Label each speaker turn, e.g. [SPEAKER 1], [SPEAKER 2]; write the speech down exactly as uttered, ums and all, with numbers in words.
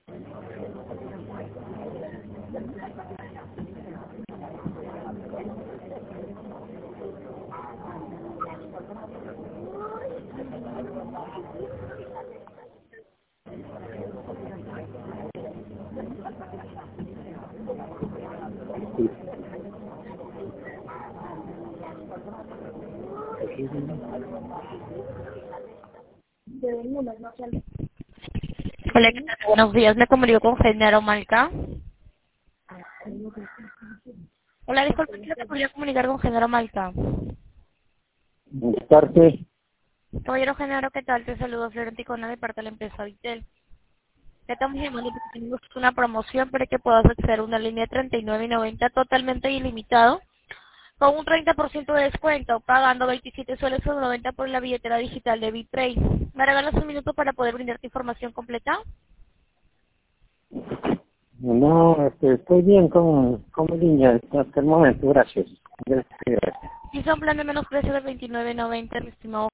[SPEAKER 1] Hola, ¿qué tal? Buenos días, me comunico con Genaro Malca. Hola, disculpe, ¿qué te podría comunicar con Genaro Malca?
[SPEAKER 2] Buenas tardes.
[SPEAKER 1] Caballero Genaro, ¿qué tal? Te saludo Florenticona de parte de la empresa Vitel. Te estamos llamando porque tenemos una promoción para que puedas acceder a una línea de treinta y nueve noventa totalmente ilimitado, con un treinta por ciento de descuento, pagando veintisiete soles con noventa por la billetera digital de Bitpay. ¿Me regalas un minuto para poder brindarte información completa?
[SPEAKER 2] No, este, estoy bien con, con mi línea hasta el momento, gracias. Gracias.
[SPEAKER 1] Si son plan de menos precio de veintinueve noventa, mi estimado